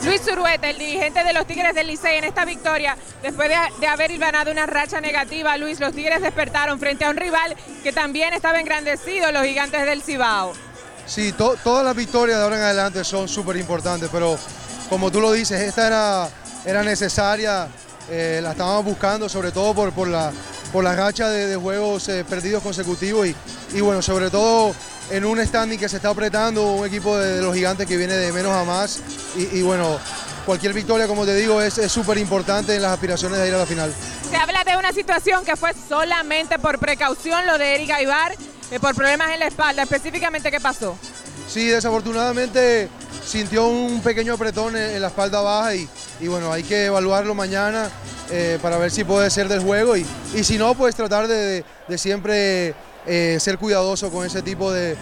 Luis Zurueta, el dirigente de los Tigres del Licey, en esta victoria, después de haber ganado una racha negativa. Luis, los Tigres despertaron frente a un rival que también estaba engrandecido, los Gigantes del Cibao. Sí, todas las victorias de ahora en adelante son súper importantes, pero como tú lo dices, esta era necesaria, la estábamos buscando, sobre todo por la racha de juegos perdidos consecutivos y bueno, sobre todo en un standing que se está apretando, un equipo de los Gigantes que viene de menos a más y bueno, cualquier victoria, como te digo, es súper importante en las aspiraciones de ir a la final. Se habla de una situación que fue solamente por precaución, lo de Eric Aybar, por problemas en la espalda. Específicamente, ¿qué pasó? Sí, desafortunadamente sintió un pequeño apretón en la espalda baja y bueno, hay que evaluarlo mañana para ver si puede ser del juego y si no, pues tratar de siempre ser cuidadoso con ese tipo de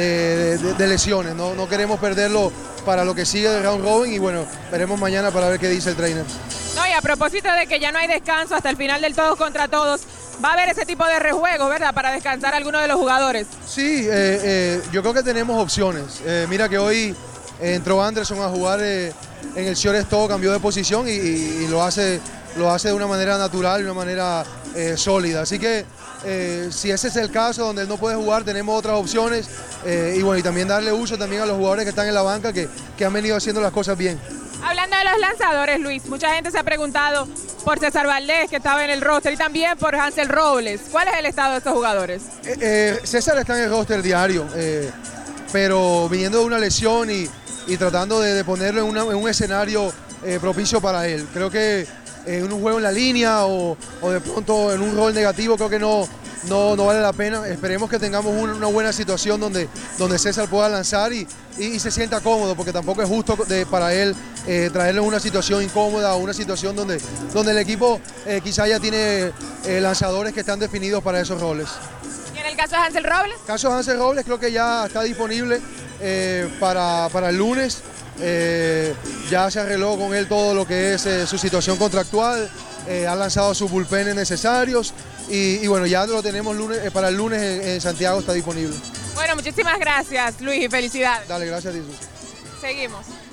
lesiones. No queremos perderlo para lo que sigue del round robin y bueno, veremos mañana para ver qué dice el trainer. No, y a propósito de que ya no hay descanso hasta el final del todos contra todos, va a haber ese tipo de rejuegos, ¿verdad? Para descansar a algunos de los jugadores. Sí, yo creo que tenemos opciones. Mira que hoy entró Anderson a jugar en el shortstop, cambió de posición y lo hace de una manera natural, de una manera sólida. Así que si ese es el caso donde él no puede jugar, tenemos otras opciones y bueno, y también darle uso también a los jugadores que están en la banca que han venido haciendo las cosas bien. Hablando de los lanzadores, Luis, mucha gente se ha preguntado por César Valdés, que estaba en el roster, y también por Hansel Robles. ¿Cuál es el estado de estos jugadores? César está en el roster diario, pero viniendo de una lesión y tratando de ponerlo en un escenario propicio para él. Creo que en un juego en la línea o de pronto en un rol negativo creo que no vale la pena. Esperemos que tengamos una buena situación donde César pueda lanzar y se sienta cómodo, porque tampoco es justo para él traerle una situación incómoda o una situación donde el equipo quizá ya tiene lanzadores que están definidos para esos roles. ¿Y en el caso de Hansel Robles? El caso de Hansel Robles creo que ya está disponible para el lunes. Ya se arregló con él todo lo que es su situación contractual, ha lanzado sus bullpenes necesarios y bueno, ya lo tenemos para el lunes en Santiago, está disponible. Bueno, muchísimas gracias, Luis, y felicidades. Dale, gracias a ti, Susi. Seguimos.